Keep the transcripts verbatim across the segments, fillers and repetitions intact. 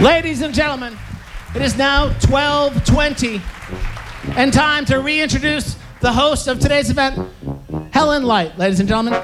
Ladies and gentlemen, it is now twelve twenty and time to reintroduce the host of today's event, Helen Light. Ladies and gentlemen.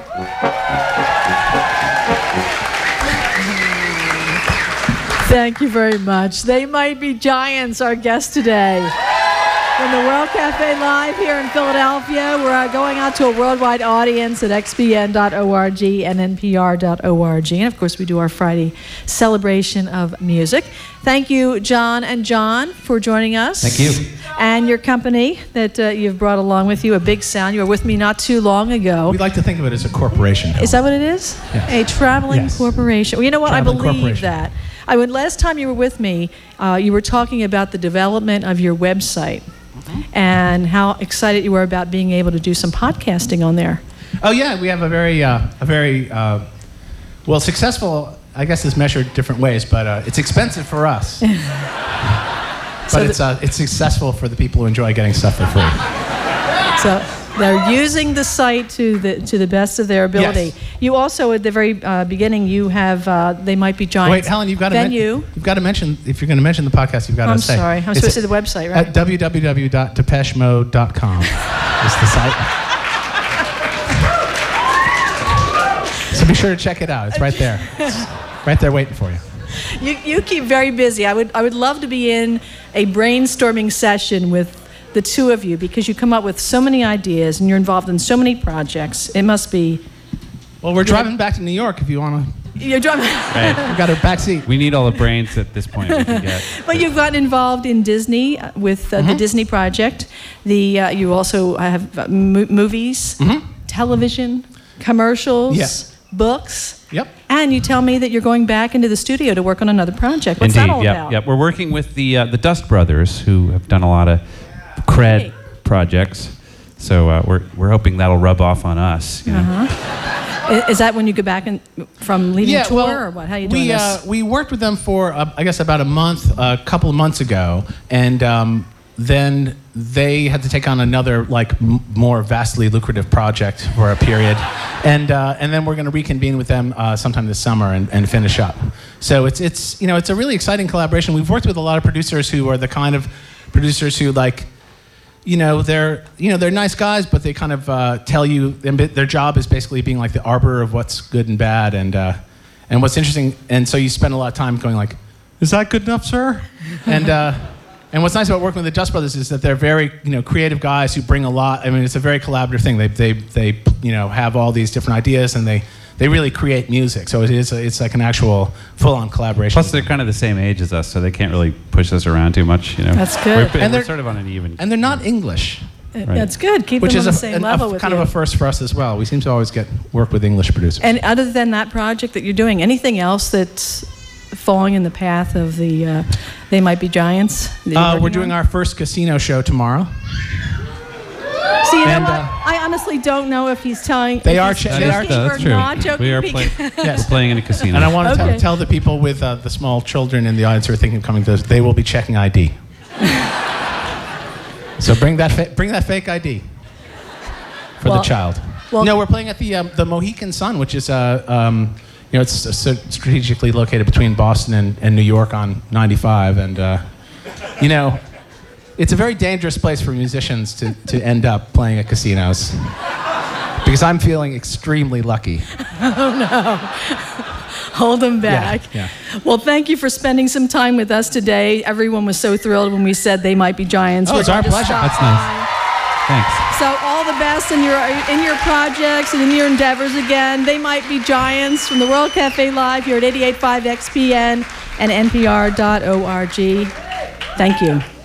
Thank you very much. They Might Be Giants, our guest today. From the World Cafe Live here in Philadelphia, we're uh, going out to a worldwide audience at x b n dot org and n p r dot org. And of course, we do our Friday celebration of music. Thank you, John and John, for joining us. Thank you. And your company that uh, you've brought along with you, A Big Sound. You were with me not too long ago. We like to think of it as a corporation. Is that what it is? Yes. A traveling Yes. corporation. Well, you know what? Traveling I believe corporation. that. I would, last time you were with me, uh, you were talking about the development of your website and how excited you were about being able to do some podcasting on there. Oh yeah, we have a very, uh, a very uh, well successful. I guess is measured different ways, but uh, it's expensive for us. but So it's uh, it's successful for the people who enjoy getting stuff for free. So they're using the site to the to the best of their ability. Yes. You also, at the very uh, beginning, you have uh, They Might Be Giants. Wait, Helen, you've got to men- venue. you've got to mention if you're going to mention the podcast, you've got to I'm say. sorry. I'm It's supposed to say the website, right? At w w w dot depeche mode dot com is the site. So be sure to check it out. It's right there. It's right there waiting for you. You, you keep very busy. I would I would love to be in a brainstorming session with the two of you because you come up with so many ideas and you're involved in so many projects. It must be. Well, we're driving back to New York if you want to. You're driving. Right. We've got our back seat. We need all the brains at this point we can get. But you've gotten involved in Disney uh, with uh, Mm-hmm. the Disney Project. The uh, you also have uh, mo- movies, Mm-hmm. television, commercials, Yeah. books. Yep. And you tell me that you're going back into the studio to work on another project. What's Indeed, that all yep, about? yep. We're working with the uh, the Dust Brothers, who have done a lot of cred Hey. projects. So uh, we're we're hoping that'll rub off on us. You know? Uh-huh. Is, is that when you go back in, from leaving Yeah, tour, well, or what? How are you doing we, this? uh, we worked with them for, uh, I guess, about a month, a couple of months ago, and um, then they had to take on another, like, m- more vastly lucrative project for a period, and uh, and then we're going to reconvene with them uh, sometime this summer and, and finish up. So it's it's you know it's a really exciting collaboration. We've worked with a lot of producers who are the kind of producers who like. You know they're you know they're nice guys, but they kind of uh, tell you and their job is basically being like the arbiter of what's good and bad, and uh, and what's interesting. And so you spend a lot of time going like, "Is that good enough, sir?" and uh, and what's nice about working with the Dust Brothers is that they're very you know creative guys who bring a lot. I mean, it's a very collaborative thing. They they they you know have all these different ideas and they. They really create music, so it is. A, it's like an actual full-on collaboration. Plus, they're kind of the same age as us, so they can't really push us around too much. You know, That's good. We're, And we're they're- sort of on an even. and they're not English, Uh, That's good. Keep which them is on a, the same an- a- level with kind you. of a first for us as well. We seem to always get work with English producers. And other than that project that you're doing, anything else that's falling in the path of the uh, They Might Be Giants? that you're Uh, we're working doing on? our first casino show tomorrow. See, you know and, what? uh, I honestly don't know if he's telling. They if are he's ch- That they is- are joking that's or true. not joking. We are because- playing. Yes. We're playing in a casino. And I want to Okay. tell, tell the people with uh, the small children in the audience who are thinking of coming to this, they will be checking I D. So bring that fa- bring that fake I D for Well- the child. well- no, we're playing at the um, the Mohican Sun, which is uh, um, you know it's uh, strategically located between Boston and, and New York on ninety-five, and uh, you know it's a very dangerous place for musicians to, to end up playing at casinos. Because I'm feeling extremely lucky. Hold them back. Yeah, Well, thank you for spending some time with us today. Everyone was so thrilled when we said They Might Be Giants. Oh, We're it's our going to pleasure. stop That's nice. Thanks. So all the best in your in your projects and in your endeavors again. They Might Be Giants from the World Cafe Live here at eighty-eight point five X P N and N P R dot org. Thank you.